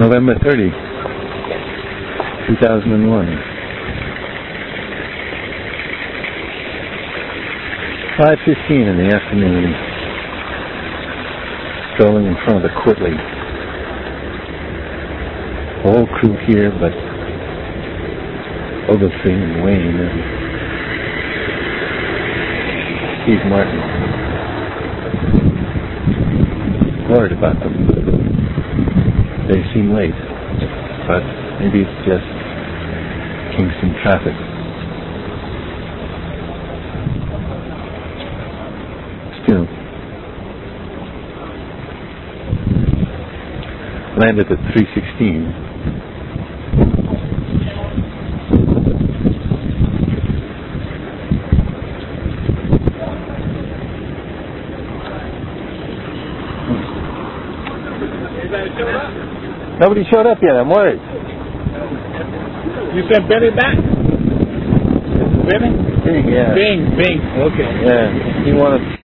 November 30, 2001. 5:15 in the afternoon. Strolling in front of the Quitely. Whole crew here, but Ogletree and Wayne and Steve Martin. Worried about them. They seem late, but maybe it's just Kingston traffic. Still, landed at 3:16. Nobody showed up yet. I'm worried. You sent Benny back? Benny? Bing, yeah. Bing. Okay. Yeah, he wanted...